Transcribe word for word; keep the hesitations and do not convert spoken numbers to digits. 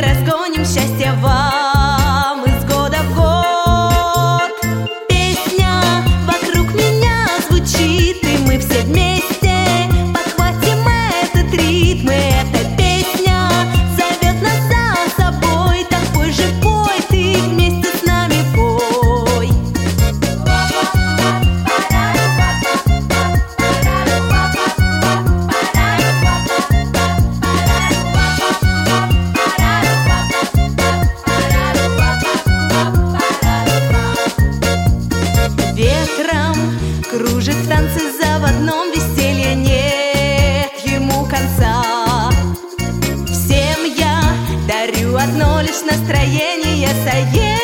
разгоним счастье вам из года в год. Песня вокруг меня звучит, и мы все вместе подхватим этот ритм. И эта песня зовет нас за собой. Так пой же, пой, ты вместе с нами пой. Ветром кружит в танце заводном, веселья нет ему конца. Всем я дарю одно лишь настроение, соединение.